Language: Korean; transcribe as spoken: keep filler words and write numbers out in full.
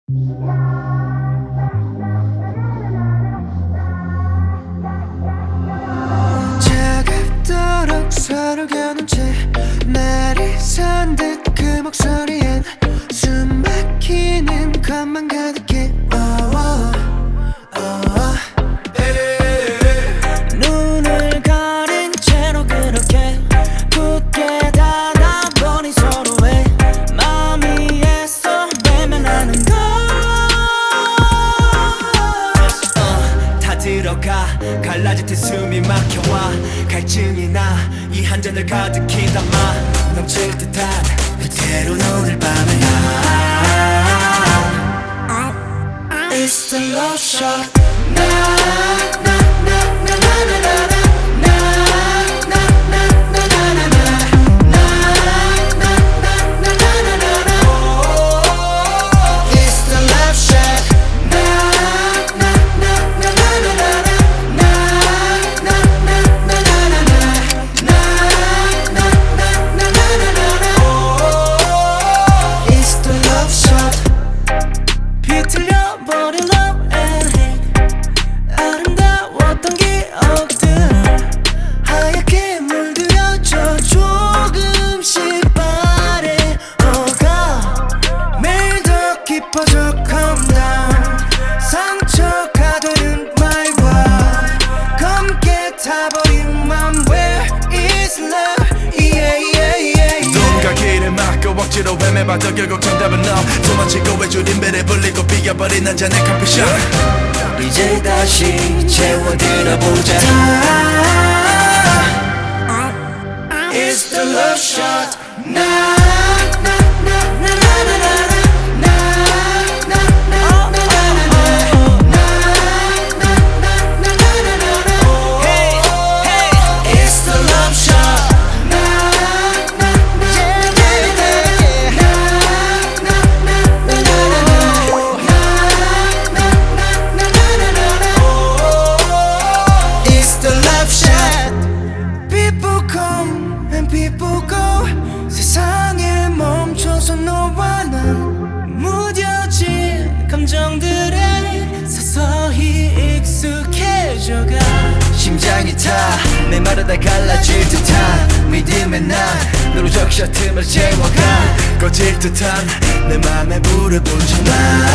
차갑도록 서로 겨눈 채 날이 선 듯 그 목소리엔 숨 막히는 것만 가득해. oh, oh, oh. 눈을 가린 채로 그렇게 굳게 닫아버린 서로의 마음이 애써 외면하는 걸. uh, 다 들어가 갈라질 듯 숨이 막혀와 갈증이 나 이 한 잔을 가득히 담아 넘칠 듯한 그대로는 오늘 밤에 나 It's the love shot. 나, 나, 나, 나, 나, 나, 나, 나. 비틀려버린 love and hate 아름다웠던 기억들 하얗게 물들여져 조금씩 발에 오가 매일 더 깊어져 calm down 상처가 되는 말과 검게 타버린 맘 Where is love yeah yeah yeah 누군가 길을 막고 억지로 헤매봐도 결국 정답은 너 도망치고 왜 줄인 배를 불리고 비겨버린 한 잔의 커피숍 이제 다시 채워들어보자. It's the love shot. 나, 나, 나, 나, 나, 나, 나. People go 세상에 멈춰서 너와 난 무뎌진 감정들에 서서히 익숙해져가 심장이 타 메마르다 갈라질 듯한 믿음의 난 너로 적셔 틈을 채워가 꺼질 듯한 내 맘에 불을 붙여놔